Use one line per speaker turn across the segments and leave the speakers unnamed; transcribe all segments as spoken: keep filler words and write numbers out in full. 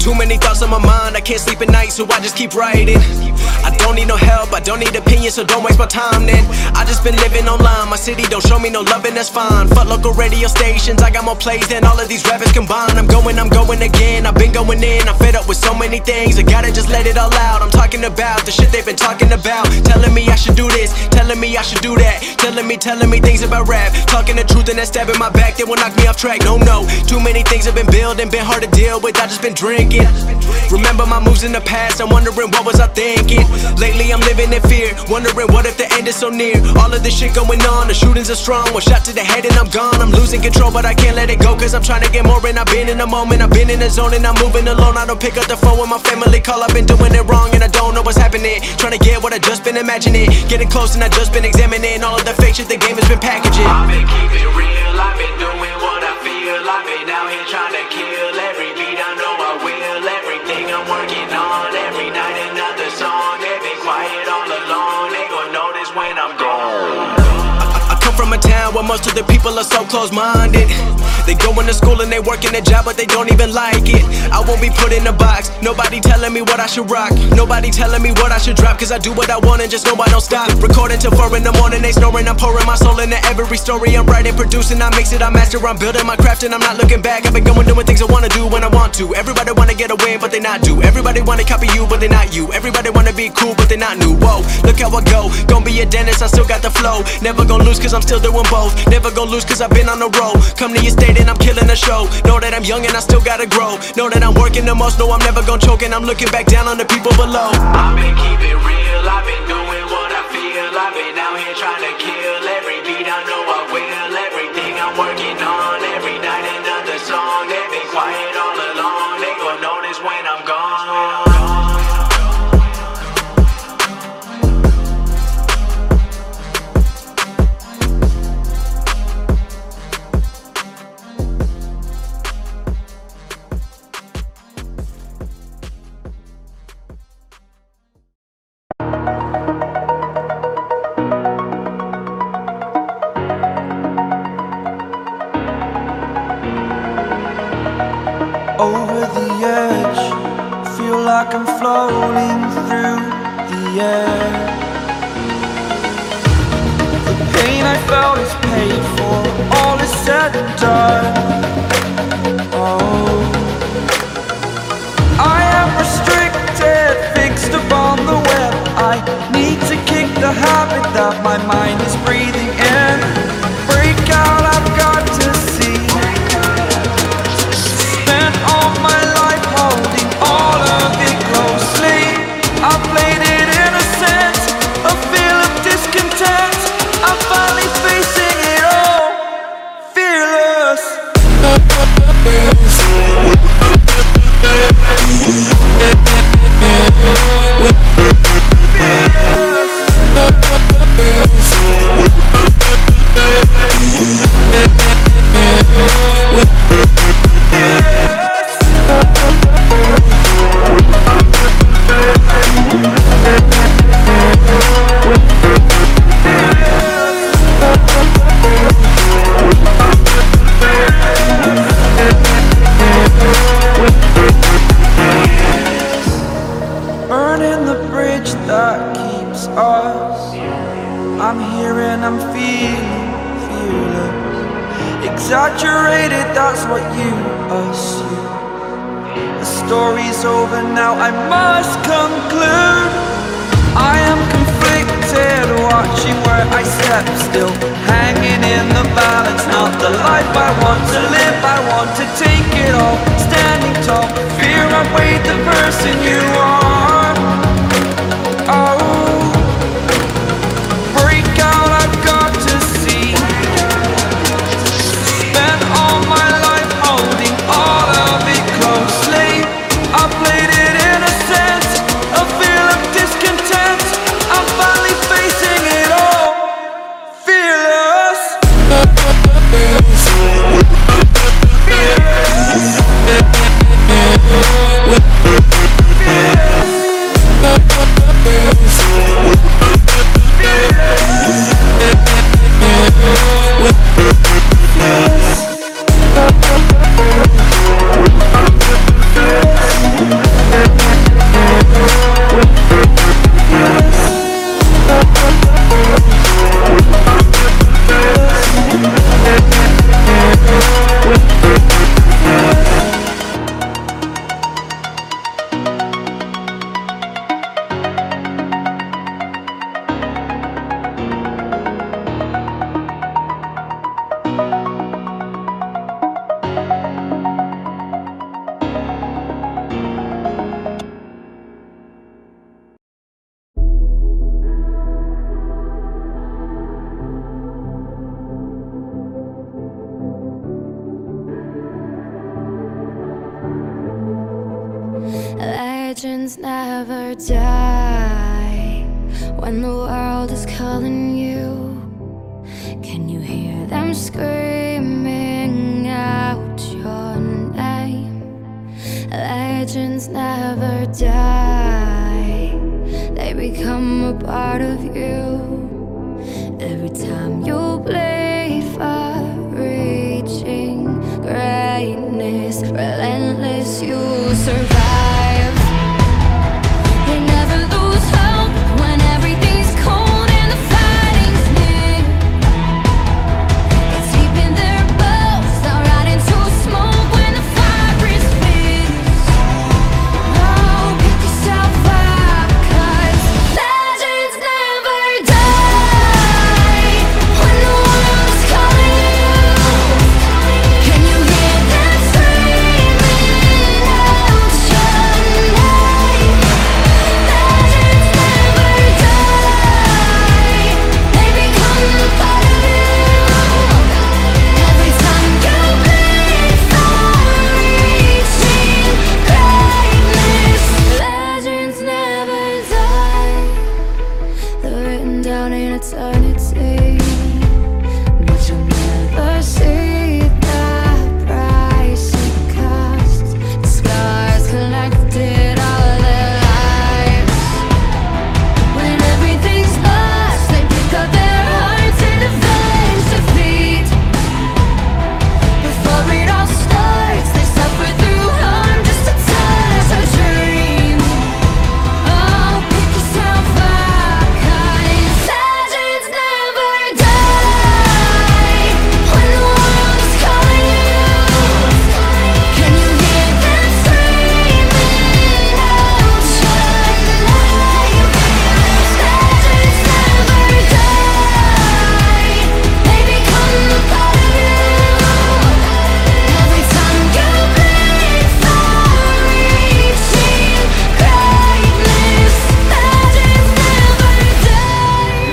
Too many thoughts on my mind, I can't sleep at night, so I just keep writing. I don't need no help, I don't need opinions, so don't waste my time then. I just been living online, my city don't show me no love and that's fine. Fuck local radio stations, I got more plays than all of these rappers combined. I'm going, I'm going again, I've been going in, I'm fed up with so many things. I gotta just let it all out, I'm talking about the shit they've been talking about. Telling me I should do this, telling me I should do that. Telling me, telling me things about rap. Talking the truth and that stab in my back, they will knock me off track. No, no, too many things have been building, been hard to deal with, I just been drinking. Remember my moves in the past, I'm wondering what was I thinking. Lately I'm living in fear, wondering what if the end is so near. All of this shit going on, the shootings are strong. One shot to the head and I'm gone. I'm losing control but I can't let it go, cause I'm trying to get more. And I've been in the moment, I've been in the zone, and I'm moving alone. I don't pick up the phone when my family call, I've been doing it wrong and I don't know what's happening. Trying to get what I just been imagining, getting close and I just been examining all of the fake shit the game has been packaging.
I've been keeping real, I've been doing what I feel. I've been out here trying to kill every beat, I know I will. Everything I'm working on, every night another song. They've been quiet all along, they gon' notice when I'm gone.
I come from a town where most of the people are so close-minded. They go into school and they work in a job but they don't even like it. I won't be put in a box, nobody telling me what I should rock. Nobody telling me what I should drop, cause I do what I want and just know I don't stop. Recording till four in the morning, they snoring. I'm pouring my soul into every story. I'm writing, producing, I mix it, I master. I'm building my craft and I'm not looking back. I've been going doing things I wanna do when I want to. Everybody wanna get a win but they not do. Everybody wanna copy you but they not you. Everybody wanna be cool but they not new. Whoa, look how I go, gonna be a dentist, I still got the flow. Never gonna lose cause I'm still doing both. Never gonna lose cause I've been on the road. Come to your state and I'm killing the show. Know that I'm young and I still gotta grow. Know that I'm working the most, know I'm never gonna choke. And I'm looking back down on the people below.
I've been keeping real, I've been doing what I feel. I've been out here trying to kill every beat, I know I will. Everything I'm working on, every night another song. They've been quiet all along, they gon' notice when I'm gone.
Over the edge, feel like I'm floating through the air. The pain I felt is paid for, all is said and done. Oh, I am restricted, fixed upon the web. I need to kick the habit that my mind is breathing in. Break out, I've got to see. All my life holding all of it closely. I played it innocent, a feel of discontent. I'm finally facing it all, fearless. Burning the bridge that keeps us. I'm here and I'm feeling fearless. Exaggerated, that's what you assume. The story's over now, I must conclude. I am conflicted, watching where I step still, hanging in the balance. Not the life I want to live, I want to take it all. Standing tall, fear I weighed the person you are. Oh, break out, I've got to see. Spent all my life holding all of it closely. I played it innocent, a feel of discontent. I'm finally facing it all, fearless. Fearless.
Legends never die. When the world is calling you, can you hear them screaming out your name? Legends never die. They become a part of you. Every time you bleed for reaching greatness, relentless, you survive. They never lose hope when everything's cold and the fighting's near. It's deep in their bones, they'll rot into smoke when the fire is fierce. Oh, pick yourself up, 'cause legends never die. When the world is calling you, can you hear them screaming out your name? Legends never die. They become a part of you. Every time you bleed for reaching greatness, legends never die. They're written down in eternity, but you'll never see the price it costs. The scars collected all their lives. When everything's lost, they pick up their hearts and avenge defeat. Before it all starts, they suffer through harm just to touch a dream. Oh, pick yourself up, 'cause legends never die. When the world is calling you, can you hear them screaming out your name? Legends never die. They become a part of you. Every time you bleed for reaching greatness, legends never die.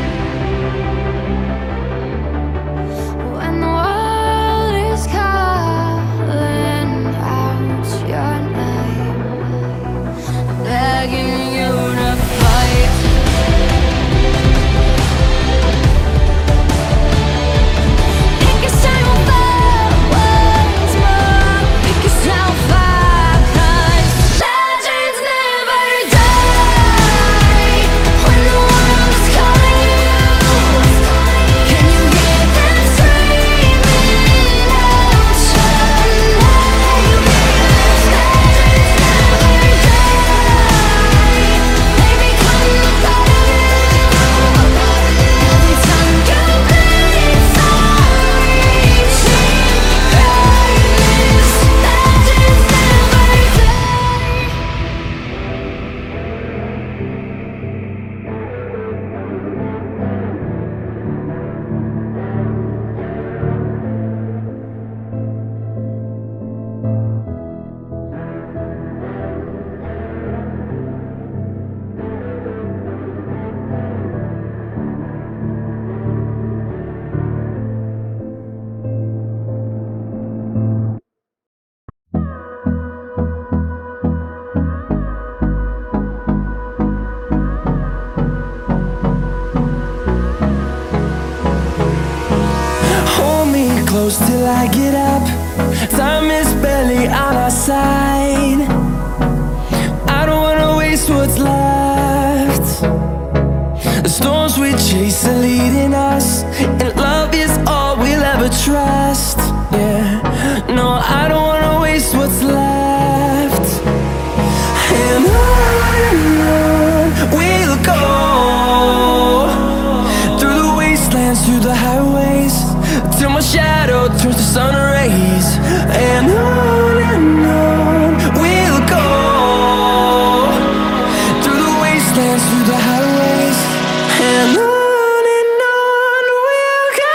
When the world is calling out your name, begging you to fight. Pick yourself up once more. Pick yourself up, 'cause legends never die. When the world is calling you, can you hear them screaming out your name? Legends never die. They become a part of you. Every time you bleed for reaching greatness, legends never die.
Hold me close till I get up. Time is barely on our side. I don't wanna waste what's left. The storms we chase are leading us, and love is all we'll ever trust. Yeah, no, I don't wanna waste what's left. And on and on we'll go, through the wastelands, through the highways, till my shadow turns to sun rays. And on and on we'll go, through the wastelands, through the highways, and on and on we'll go.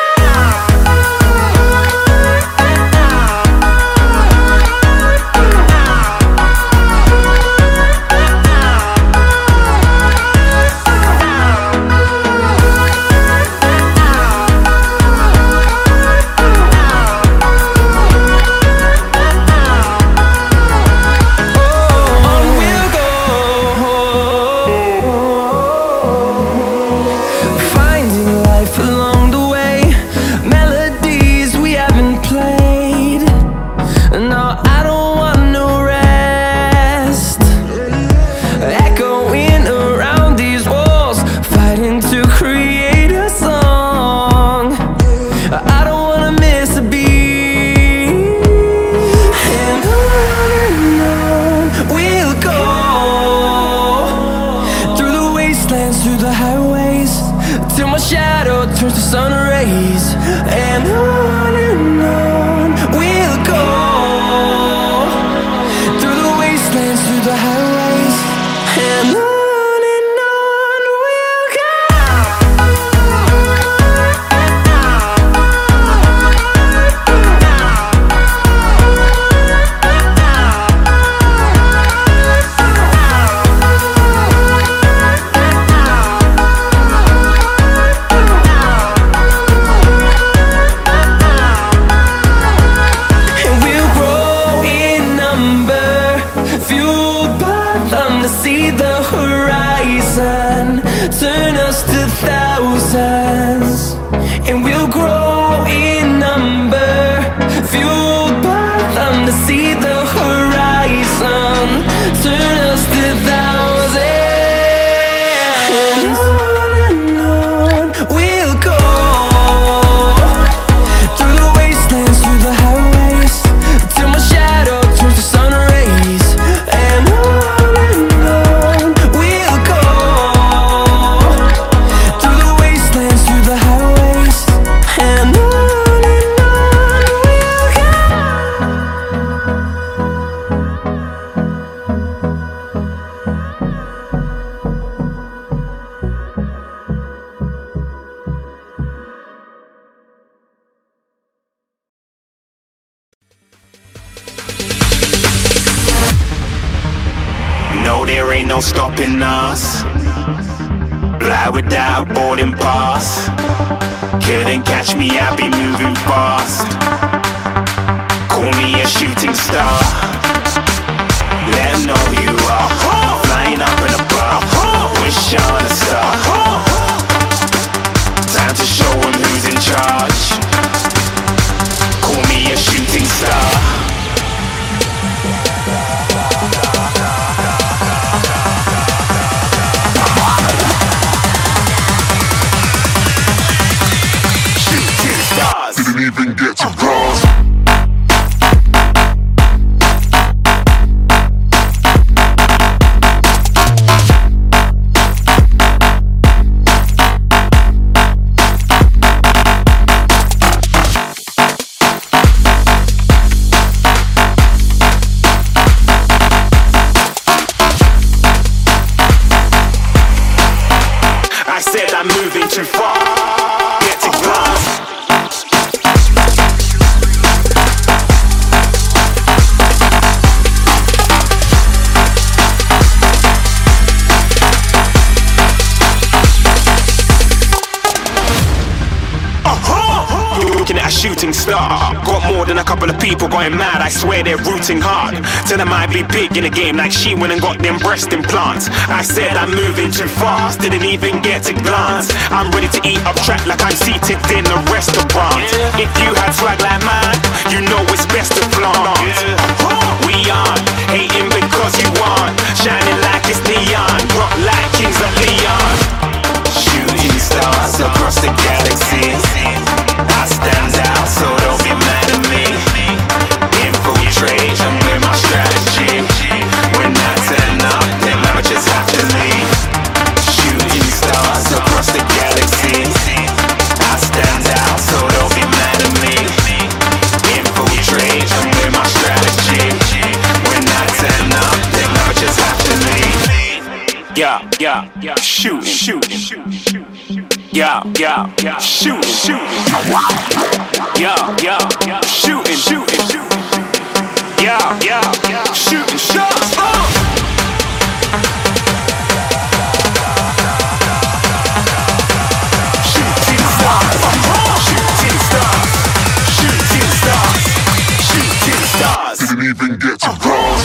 there ain't no stopping us. Fly without boarding pass. Couldn't catch me, I be moving fast. Call me a shooting star. Let 'em know who you are. Flying up in a bar. Wish on a star. Time to show 'em who's in charge. Call me a shooting star.
Didn't even get to bronze.
I said I'm moving too far. Get to glass. Looking at a shooting star. Got more than a couple of people going mad. I swear they're rooting hard. Tell them I'd be big in the game like she went and got them breast implants. I said I'm moving too fast. Didn't even get to glance. I'm ready to eat up track like I'm seated in a restaurant. If you had swag like mine, you know it's best to flaunt. We aren't hating because you aren't. Shining like it's neon. Rock like kings of Leon. Shooting stars across the galaxy. I stand out, so don't be mad at me. Infiltrate, I'm with my strategy. When I turn up, them amateurs have to leave. Shooting stars across the galaxy. I stand out, so don't be mad at me. Infiltrate, I'm with my strategy. When I turn up, them amateurs have to leave. Yeah, yeah, yeah, shoot, shoot, shoot, shoot. Yeah, yeah, yeah, shooting, shooting. Yeah, yeah, yeah, shooting, shooting, shooting. Yeah, yeah, yeah, shooting shots. Oh! Shooting stars, shooting stars, shooting stars, shooting stars.
Didn't even get to bronze.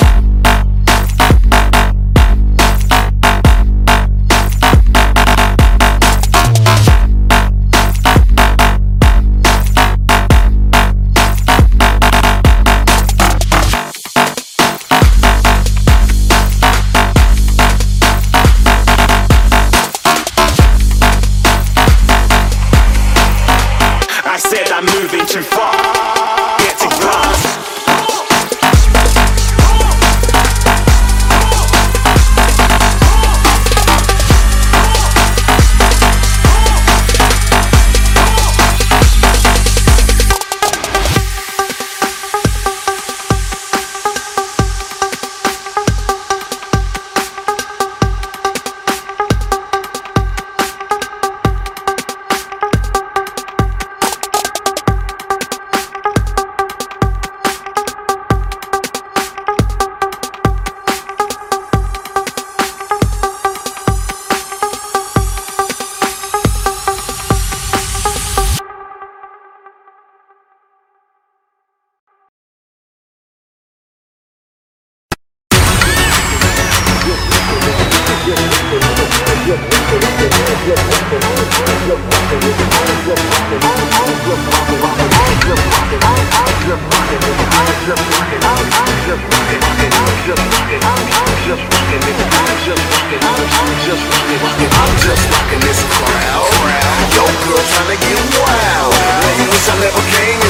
I'm moving too far. Get to glass.
Your girl tryna get wild. Ladies, I never came